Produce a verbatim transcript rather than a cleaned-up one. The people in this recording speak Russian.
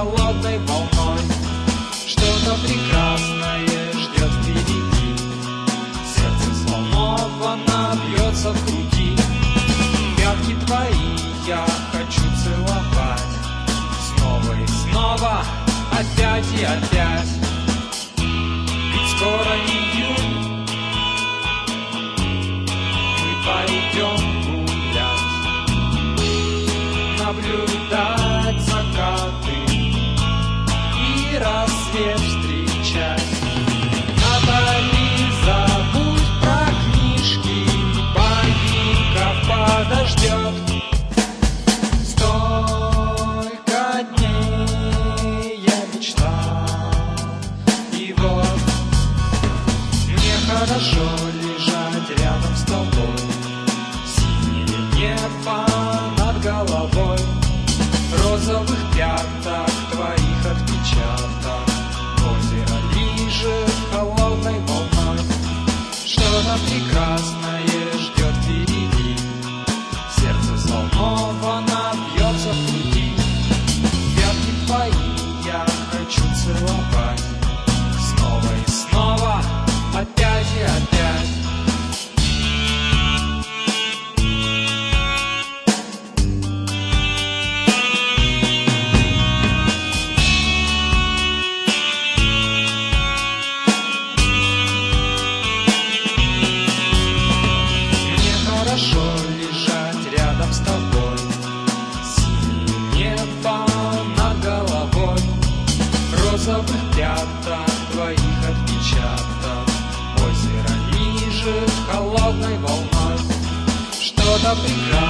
холодной волной. Что-то прекрасное ждет впереди, сердце взволнованно бьется в груди. Пятки твои я хочу целовать снова и снова, опять и опять. Ведь скоро июнь, мы пойдем гулять, наблюдать закаты и рассвет встречать. Натали, забудь про книжки, бандиков подождет. Столько дней я мечтал, и вот мне хорошо лежать рядом с тобой. Синее небо над головой, в розовых пятнах твоих отпечаток. Озеро лижет холодной волной. Что-то прекрасное ждет впереди, сердце взволнованно бьется в груди. Пятки твои я хочу целовать снова и снова, опять и опять. Хорошо лежать рядом с тобой. Синее небо над головой, в розовых пятнах твоих отпечаток. Озеро лижет холодной волной. Что-то прекрасное